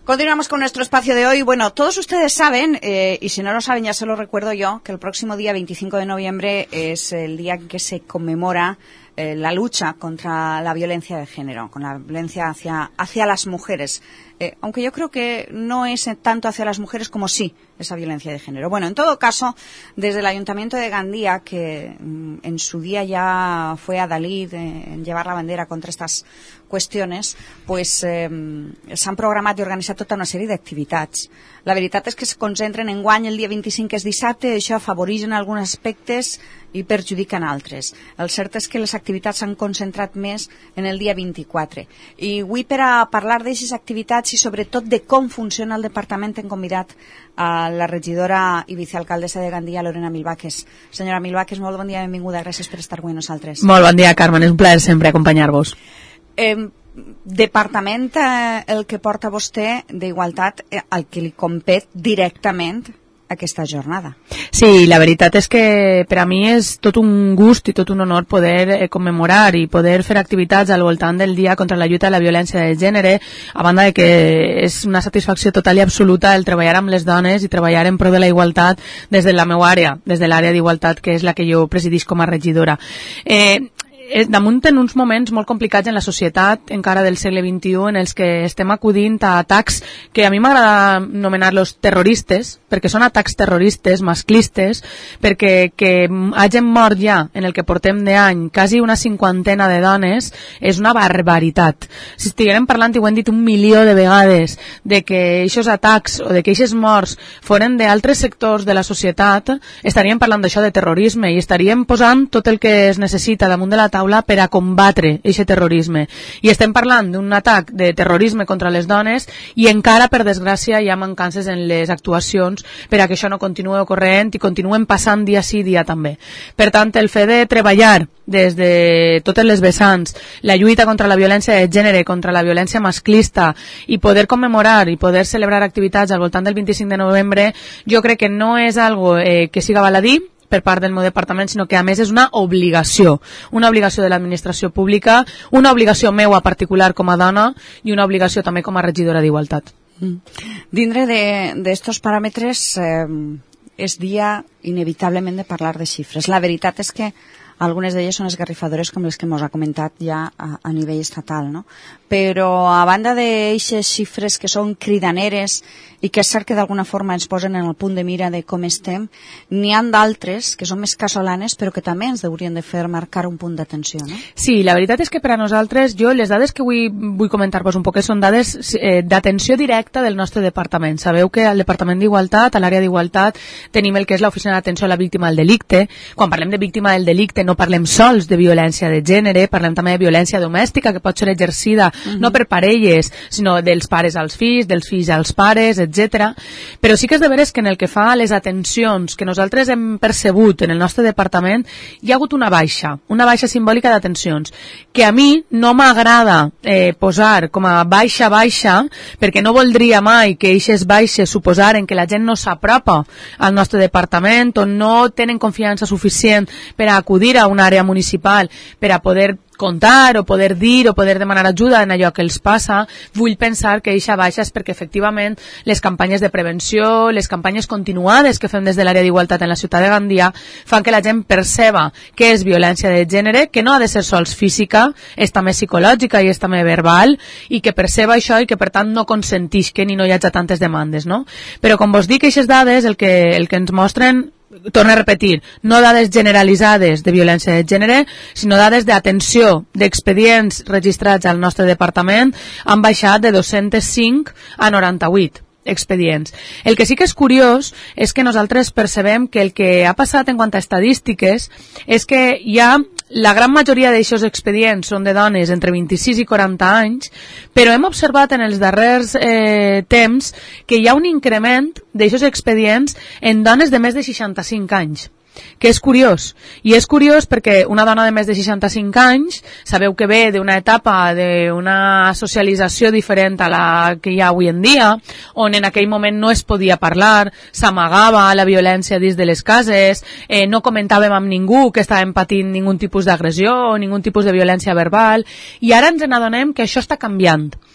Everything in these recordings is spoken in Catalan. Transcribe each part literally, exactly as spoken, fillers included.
Continuamos con nuestro espacio de hoy. Bueno, todos ustedes saben, eh, y si no lo saben ya se lo recuerdo yo, que el próximo día veinticinco de noviembre es el día en que se conmemora eh, la lucha contra la violencia de género, con la violencia hacia, hacia las mujeres. Eh, aunque yo creo que no es tanto hacia las mujeres como sí esa violencia de género. Bueno, en todo caso, desde el Ayuntamiento de Gandía, que mm, en su día ya fue adalid eh, en llevar la bandera contra estas qüestiones, pues eh, s'han programat i organitzat tota una sèrie d'activitats. La veritat és que es concentren en guany el dia vint-i-cinc, que és dissabte, i això afavoreix en alguns aspectes i perjudiquen altres. El cert és que les activitats s'han concentrat més en el dia vint-i-quatre. I avui, per a parlar d'aquestes activitats i sobretot de com funciona el departament, hem convidat a la regidora i vicealcaldessa de Gandía, Lorena Milvaques. Senyora Milvaques, molt bon dia, benvinguda, gràcies per estar avui amb nosaltres. Molt bon dia, Carmen, és un plaer sempre acompanyar-vos. Eh, departament eh, el que porta vostè d'Igualtat, eh, al que li compet directament aquesta jornada. Sí, la veritat és que per a mi és tot un gust i tot un honor poder eh, commemorar i poder fer activitats al voltant del dia contra la lluita de la violència de gènere, a banda de que és una satisfacció total i absoluta el treballar amb les dones i treballar en pro de la igualtat des de la meva àrea, des de l'àrea d'igualtat, que és la que jo presidisc com a regidora. Eh, damunt en uns moments molt complicats en la societat encara del segle vint-i-u, en els que estem acudint a atacs que a mi m'agrada anomenar-los terroristes, perquè són atacs terroristes, masclistes, perquè que hagin mort ja en el que portem d'any quasi una cinquantena de dones és una barbaritat. Si estiguérem parlant, i ho hem dit un milió de vegades, de que aquests atacs o de que aquestes morts foren d'altres sectors de la societat, estaríem parlant d'això de terrorisme i estaríem posant tot el que es necessita damunt de la taula per a combatre aquest terrorisme. I estem parlant d'un atac de terrorisme contra les dones i encara, per desgràcia, hi ha mancances en les actuacions per a que això no continuï ocorrent i continuen passant dia sí, dia també. Per tant, el fet de treballar des de totes les vessants la lluita contra la violència de gènere, contra la violència masclista, i poder commemorar i poder celebrar activitats al voltant del vint-i-cinc de novembre, jo crec que no és algo eh, que siga baladí per part del meu departament, sinó que a més és una obligació, una obligació de l'administració pública, una obligació meua particular com a dona i una obligació també com a regidora d'Igualtat. Mm. Dintre d'estos paràmetres eh, és dia inevitablement de parlar de xifres. La veritat és que algunes d'elles són esgarrifadores com les que ens ha comentat ja a, a nivell estatal, no? Però a banda d'aixes xifres que són cridaneres i que és cert que d'alguna forma ens posen en el punt de mira de com estem, n'hi ha d'altres que són més casolanes però que també ens haurien de fer marcar un punt d'atenció, no? Sí, la veritat és que per a nosaltres, jo les dades que vull, vull comentar-vos un poc són dades eh, d'atenció directa del nostre departament. Sabeu que al Departament d'Igualtat, a l'àrea d'Igualtat, tenim el que és l'Oficina d'Atenció a la Víctima del Delicte. Quan parlem de víctima del delicte no parlem sols de violència de gènere, parlem també de violència domèstica que pot ser exercida uh-huh. no per parelles, sinó dels pares als fills, dels fills als pares, etcètera. Però sí que és de veres que en el que fa a les atencions que nosaltres hem percebut en el nostre departament hi ha hagut una baixa, una baixa simbòlica d'atencions, que a mi no m'agrada eh, posar com a baixa baixa, perquè no voldria mai que aquestes baixes suposaren que la gent no s'apropa al nostre departament o no tenen confiança suficient per a acudir a una àrea municipal per a poder contar o poder dir o poder demanar ajuda en allò que els passa. Vull pensar que eixa baixa és perquè efectivament les campanyes de prevenció, les campanyes continuades que fem des de l'àrea d'Igualtat en la ciutat de Gandia fan que la gent perceba que és violència de gènere, que no ha de ser sols física, és també psicològica i és també verbal, i que perceba això i que per tant no consentix que ni no hi hagi tantes demandes, no? Però com vos dic, aquestes dades el que, el que ens mostren, torno a repetir, no dades generalitzades de violència de gènere, sinó dades d'atenció d'expedients registrats al nostre departament han baixat de dos-cents cinc a noranta-vuit expedients. El que sí que és curiós és que nosaltres percebem que el que ha passat en quant a estadístiques és que hi ha la gran majoria d'aixòs expedients són de dones entre vint-i-sis i quaranta anys, però hem observat en els darrers eh, temps que hi ha un increment d'aixòs expedients en dones de més de seixanta-cinc anys, que és curiós. I és curiós perquè una dona de més de seixanta-cinc anys, sabeu que ve d'una etapa d'una socialització diferent a la que hi ha avui en dia, on en aquell moment no es podia parlar, s'amagava la violència dins de les cases, eh, no comentàvem amb ningú que estàvem patint ningun tipus d'agressió o ningun tipus de violència verbal, i ara ens n'adonem que això està canviant.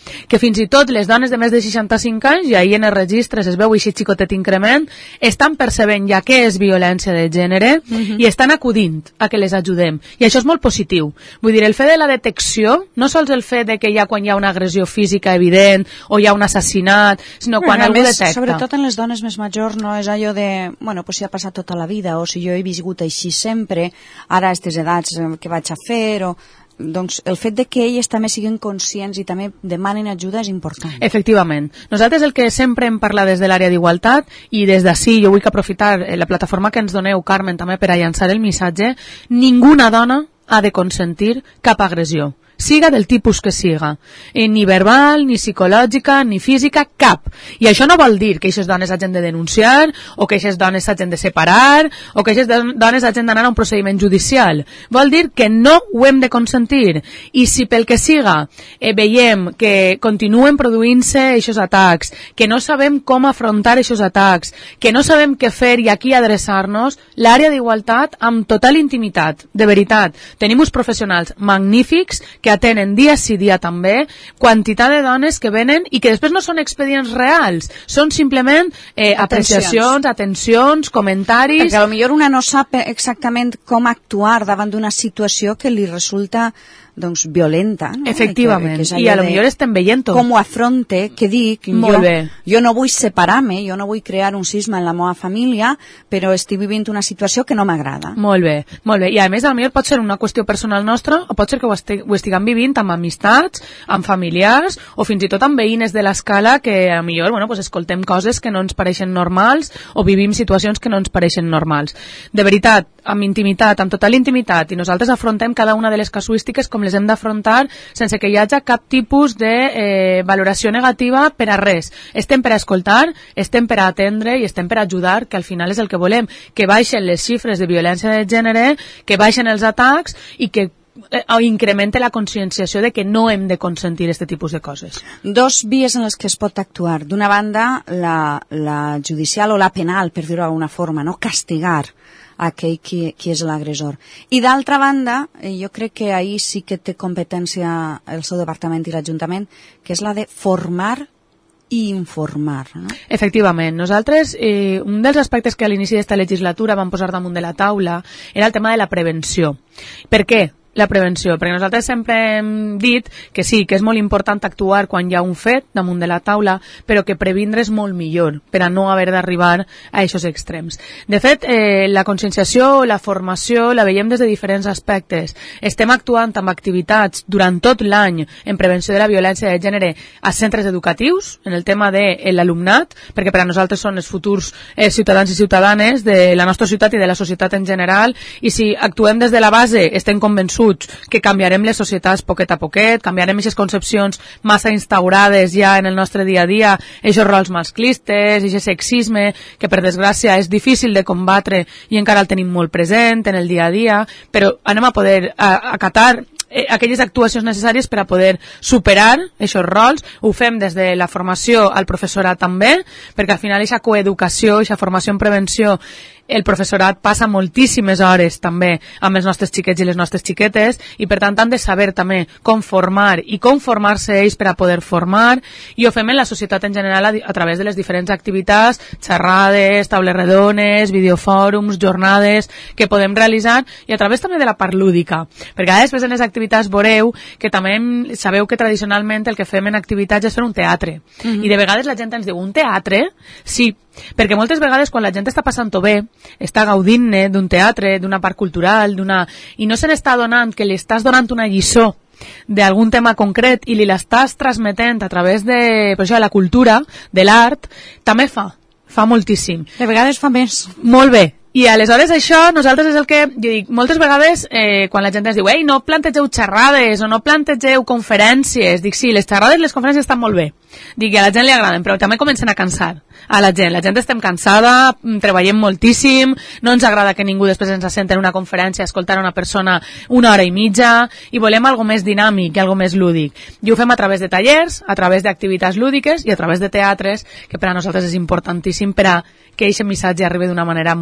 que fins i tot les dones de més de seixanta-cinc anys, i ahir en els registres es veu així xicotet increment, estan percebent ja què és violència de gènere uh-huh. i estan acudint a que les ajudem. I això és molt positiu. Vull dir, el fet de la detecció, no sols el fet de que hi ha quan hi ha una agressió física evident o hi ha un assassinat, sinó quan bueno, algú més, detecta. Sobretot en les dones més majors no és allò de, bueno, pues si ha passat tota la vida o si jo he viscut així sempre, ara a aquestes edats què vaig a fer o... Doncs el fet de que elles també siguin conscients i també demanen ajuda és important. Efectivament. Nosaltres el que sempre hem parlat des de l'àrea d'igualtat i des d'ací jo vull que aprofitar la plataforma que ens doneu, Carmen, també per a llançar el missatge, ninguna dona ha de consentir cap agressió, siga del tipus que siga, eh, ni verbal, ni psicològica, ni física, cap. I això no vol dir que aquestes dones hagin de denunciar, o que aquestes dones hagin de separar, o que aquestes dones hagin d'anar a un procediment judicial. Vol dir que no ho hem de consentir. I si pel que siga eh, veiem que continuen produint-se aquests atacs, que no sabem com afrontar aquests atacs, que no sabem què fer i a qui adreçar-nos, l'àrea d'igualtat amb total intimitat, de veritat. Tenim uns professionals magnífics que atenen dia sí dia també, quantitat de dones que venen i que després no són expedients reals, són simplement eh, apreciacions, atencions, comentaris... Perquè potser una no sap exactament com actuar davant d'una situació que li resulta doncs violenta, no? Efectivament, I, que, que i a lo millor estem veient-ho. Com ho afronte, què dic, Molt jo, bé. jo no vull separar-me, jo no vull crear un cisma en la meva família, però estic vivint una situació que no m'agrada. Molt bé, molt bé, i a més a lo millor pot ser una qüestió personal nostra, o pot ser que ho, estig, ho estiguem vivint amb amistats, amb familiars, o fins i tot amb veïnes de l'escala que a lo millor, bueno, pues escoltem coses que no ens pareixen normals, o vivim situacions que no ens pareixen normals. De veritat, amb intimitat, amb total intimitat, i nosaltres afrontem cada una de les casuístiques com les hem d'afrontar sense que hi hagi cap tipus de eh, valoració negativa per a res. Estem per a escoltar, estem per a atendre i estem per a ajudar, que al final és el que volem, que baixen les xifres de violència de gènere, que baixen els atacs i que eh, incremente la conscienciació de que no hem de consentir aquest tipus de coses. Dos vies en les que es pot actuar. D'una banda, la, la judicial o la penal, per dir-ho d'alguna forma, no? Castigar aquell qui, qui és l'agressor. I d'altra banda, jo crec que ahir sí que té competència el seu departament i l'Ajuntament, que és la de formar i informar. No? Efectivament. Nosaltres, eh, un dels aspectes que a l'inici d'esta legislatura vam posar damunt de la taula era el tema de la prevenció. Per què? La prevenció, perquè nosaltres sempre hem dit que sí, que és molt important actuar quan hi ha un fet damunt de la taula, però que previndre és molt millor per a no haver d'arribar a aquests extrems. De fet, eh, la conscienciació, la formació, la veiem des de diferents aspectes. Estem actuant amb activitats durant tot l'any en prevenció de la violència de gènere a centres educatius, en el tema de l'alumnat, perquè per a nosaltres són els futurs eh, ciutadans i ciutadanes de la nostra ciutat i de la societat en general, i si actuem des de la base, estem convençuts que canviarem les societats poquet a poquet, canviarem aquestes concepcions massa instaurades ja en el nostre dia a dia, aquests rols masclistes, aquest sexisme, que per desgràcia és difícil de combatre i encara el tenim molt present en el dia a dia, però anem a poder a, acatar eh, aquelles actuacions necessàries per a poder superar aquests rols. Ho fem des de la formació al professorat també, perquè al final aquesta coeducació, aquesta formació en prevenció, el professorat passa moltíssimes hores també amb els nostres xiquets i les nostres xiquetes i per tant han de saber també com formar i com formar-se ells per a poder formar, i ho fem en la societat en general a, a través de les diferents activitats, xerrades, taules redones, videofòrums, jornades que podem realitzar, i a través també de la part lúdica, perquè després en les activitats veureu que també sabeu que tradicionalment el que fem en activitats és fer un teatre, mm-hmm. i de vegades la gent ens diu, un teatre? Sí, perquè moltes vegades quan la gent està passant-ho bé, està gaudint-ne d'un teatre, d'una part cultural, d'una... i no se n'està donant que li estàs donant una lliçó d'algun tema concret i li l'estàs transmetent a través de, per això, de la cultura, de l'art, també fa, fa moltíssim. De vegades fa més. Molt bé. I aleshores això, nosaltres és el que, jo dic, moltes vegades eh, quan la gent ens diu, ei, no plantegeu xerrades o no plantegeu conferències, dic, sí, les xerrades i les conferències estan molt bé, dic, i a la gent li agraden, però també comencen a cansar a la gent, la gent estem cansada, treballem moltíssim, no ens agrada que ningú després ens assenta en una conferència a escoltar una persona una hora i mitja, i volem algo més dinàmic i algo més lúdic, i ho fem a través de tallers, a través d'activitats lúdiques i a través de teatres, que per a nosaltres és importantíssim per a que aquest missatge arribi d'una manera molt més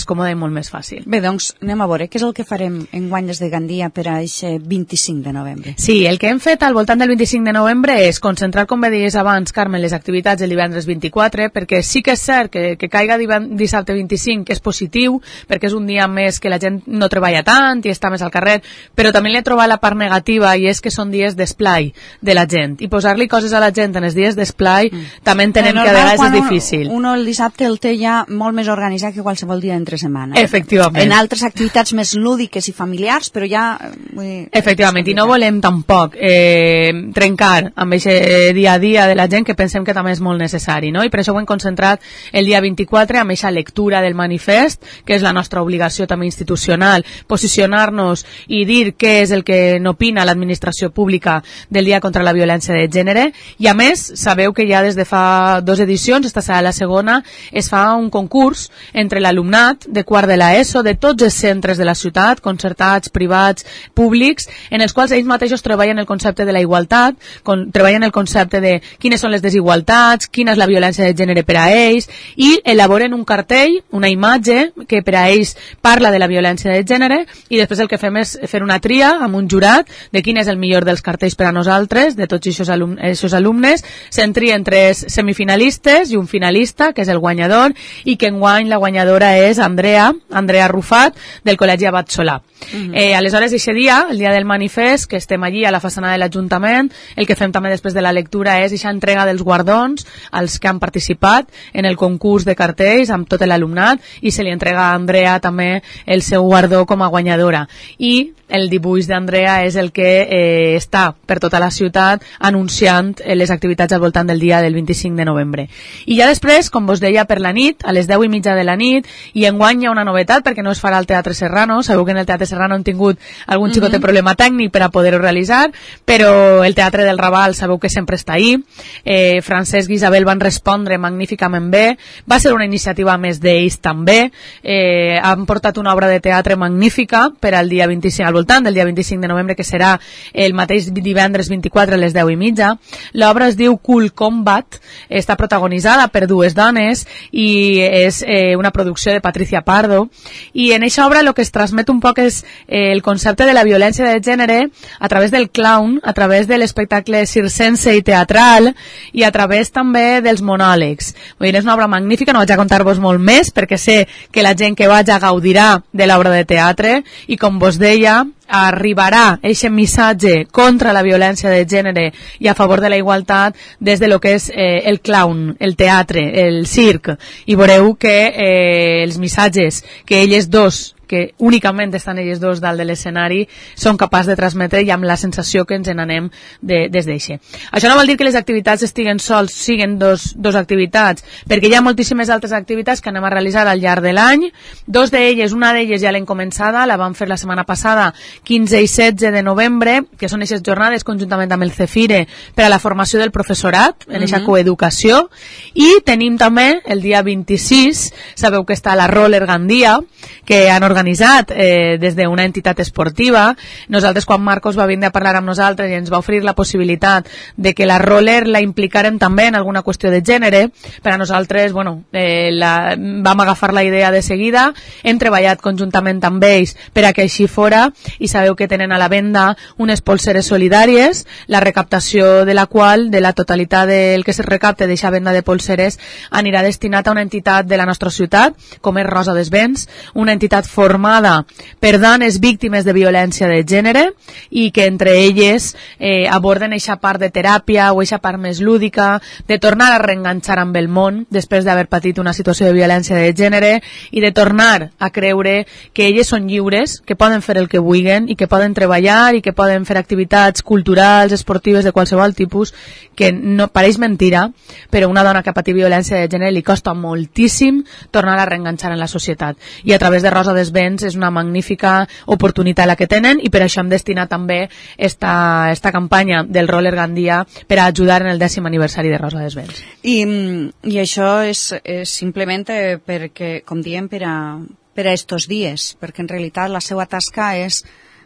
còmode i molt més fàcil. Bé, doncs anem a veure què és el que farem enguany des de Gandia per a aquest vint-i-cinc de novembre. Sí, el que hem fet al voltant del vint-i-cinc de novembre és concentrar, com bé deies abans, Carmen, les activitats el divendres vint-i-quatre, perquè sí que és cert que, que caiga dissabte vint-i-cinc és positiu, perquè és un dia més que la gent no treballa tant i està més al carrer, però també li he trobat la part negativa i és que són dies d'esplai de la gent, i posar-li coses a la gent en els dies d'esplai mm. també entenem que a vegades és difícil. Un, un el dissabte el té ja molt més organitzat que qualsevol dia d'entre setmana. Efectivament. En altres activitats més lúdiques i familiars, però ja... Vull dir, efectivament, i no volem tampoc eh, trencar amb aquest dia a dia de la gent que pensem que també és molt necessari, no? I per això ho hem concentrat el dia vint-i-quatre amb aquesta lectura del manifest, que és la nostra obligació també institucional, posicionar-nos i dir què és el que n'opina l'administració pública del Dia contra la Violència de Gènere, i a més, sabeu que ja des de fa dues edicions, esta serà la segona, es fa un concurs entre l'alumnat de quart de l'ESO de tots els centres de la ciutat, concertats, privats, públics, en els quals ells mateixos treballen el concepte de la igualtat, con, treballen el concepte de quines són les desigualtats, quina és la violència de gènere per a ells, i elaboren un cartell, una imatge, que per a ells parla de la violència de gènere, i després el que fem és fer una tria amb un jurat de quin és el millor dels cartells per a nosaltres, de tots aquests alum aquests alumnes, se'n trien tres semifinalistes i un finalista, que és el guanyador, i que enguany la guanyadora és Andrea, Andrea Rufat, del Col·legi Abat Solà. Uh-huh. eh, aleshores, aquest dia, el dia del manifest, que estem allí a la façana de l'Ajuntament, el que fem també després de la lectura és aquesta entrega dels guardons als que han participat en el concurs de cartells amb tot l'alumnat, i se li entrega a Andrea també el seu guardó com a guanyadora. I el dibuix d'Andrea és el que eh, està per tota la ciutat anunciant eh, les activitats al voltant del dia del vint-i-cinc de novembre. I ja després, com vos deia, per la nit, a les deu i mitja de la nit, i enguany hi ha una novetat perquè no es farà al Teatre Serrano. Sabeu que en el Teatre Serrano han tingut algun xicot de problema tècnic per a poder-ho realitzar, però el Teatre del Raval sabeu que sempre està ahí. Eh, Francesc i Isabel van respondre magníficament bé, va ser una iniciativa més d'ells també, eh, han portat una obra de teatre magnífica per al dia vint-i-cinc, al voltant del dia vint-i-cinc de novembre, que serà el mateix divendres vint-i-quatre a les deu i mitja. L'obra es diu Cool Combat, està protagonitzada per dues dones i és eh, una producció de Patricia Pardo, i en aquesta obra el que es transmet un poc és eh, el concepte de la violència de gènere a través del clown, a través de l'espectacle circense i teatral, i a través també dels monòlegs. Vull dir, és una obra magnífica, no vaig a contar-vos molt més perquè sé que la gent que vaja gaudirà de l'obra de teatre, i com vos deia, arribarà aquest missatge contra la violència de gènere i a favor de la igualtat des de lo que és eh, el clown, el teatre, el circ, i veureu que eh, els missatges que elles dos, que únicament estan elles dos dalt de l'escenari, són capaços de transmetre, i amb la sensació que ens n'anem de, des d'eixe. Això no vol dir que les activitats estiguen sols, siguen dos, dos activitats, perquè hi ha moltíssimes altres activitats que anem a realitzar al llarg de l'any. Dos d'elles, una d'elles ja l'hem començada, la vam fer la setmana passada, quinze i setze de novembre, que són aquestes jornades conjuntament amb el Cefire per a la formació del professorat, en aquesta uh-huh. coeducació, i tenim també el dia vint-i-sis, sabeu que està la Roller Gandia, que han organitzat organitzat eh, des d'una entitat esportiva. Nosaltres, quan Marcos va vindre a parlar amb nosaltres i ens va oferir la possibilitat de que la roller la implicarem també en alguna qüestió de gènere, per a nosaltres, bueno, eh, la, vam agafar la idea de seguida, hem treballat conjuntament amb ells per a que així fora, i sabeu que tenen a la venda unes polseres solidàries, la recaptació de la qual, de la totalitat del que se recapte d'aquesta venda de polseres, anirà destinat a una entitat de la nostra ciutat, com és Rosa des Vents, una entitat formada per dones víctimes de violència de gènere, i que entre elles eh, aborden eixa part de teràpia o eixa part més lúdica, de tornar a reenganxar amb el món després d'haver patit una situació de violència de gènere, i de tornar a creure que elles són lliures, que poden fer el que vulguin i que poden treballar i que poden fer activitats culturals, esportives de qualsevol tipus, que no pareix mentira, però una dona que ha patit violència de gènere li costa moltíssim tornar a reenganxar en la societat, i a través de Rosa des Vents és una magnífica oportunitat la que tenen, i per això hem destinat també esta, esta campanya del Roller Gandia per a ajudar en el dècim aniversari de Rosa des Vents. I, i això és, és simplement perquè, com diem, per a, per a estos dies, perquè en realitat la seva tasca és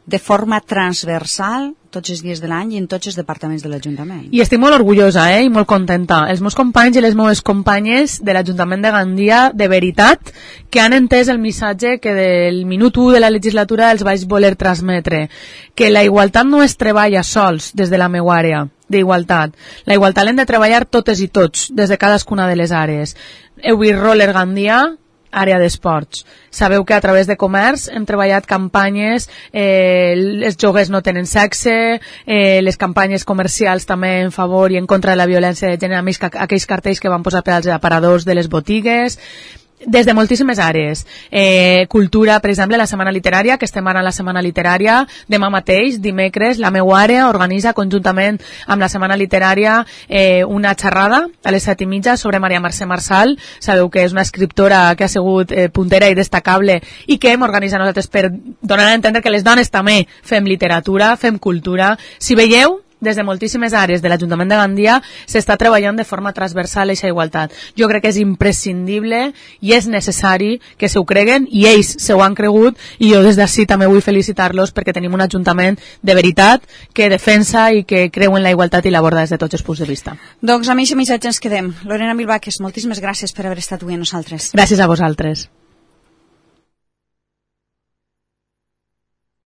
de forma transversal tots els dies de l'any i en tots els departaments de l'Ajuntament. I estic molt orgullosa, eh, i molt contenta. Els meus companys i les meves companyes de l'Ajuntament de Gandia, de veritat, que han entès el missatge que del minut u de la legislatura els vaig voler transmetre, que la igualtat no es treballa sols des de la meva àrea d'igualtat. La igualtat l'hem de treballar totes i tots, des de cadascuna de les àrees. Heu vist Roller Gandia, àrea d'esports. Sabeu que a través de comerç hem treballat campanyes, eh, els joguers no tenen sexe, eh, les campanyes comercials també en favor i en contra de la violència de gènere, aquells cartells que van posar per als aparadors de les botigues, des de moltíssimes àrees. Eh, cultura, per exemple, la Setmana Literària, que estem ara en la Setmana Literària, demà mateix, dimecres, la meva àrea organitza conjuntament amb la Setmana Literària eh, una xerrada a les set i mitja sobre Maria Mercè Marçal. Sabeu que és una escriptora que ha sigut eh, puntera i destacable i que hem organitzat nosaltres per donar a entendre que les dones també fem literatura, fem cultura. Si veieu, des de moltíssimes àrees de l'Ajuntament de Gandia s'està treballant de forma transversal aquesta igualtat. Jo crec que és imprescindible i és necessari que se ho creguen, i ells se ho han cregut, i jo des d'ací també vull felicitar-los perquè tenim un Ajuntament de veritat que defensa i que creu en la igualtat i l'aborda des de tots els punts de vista. Doncs amb aquest missatge ens quedem. Lorena Milbaques, moltíssimes gràcies per haver estat avui amb nosaltres. Gràcies a vosaltres.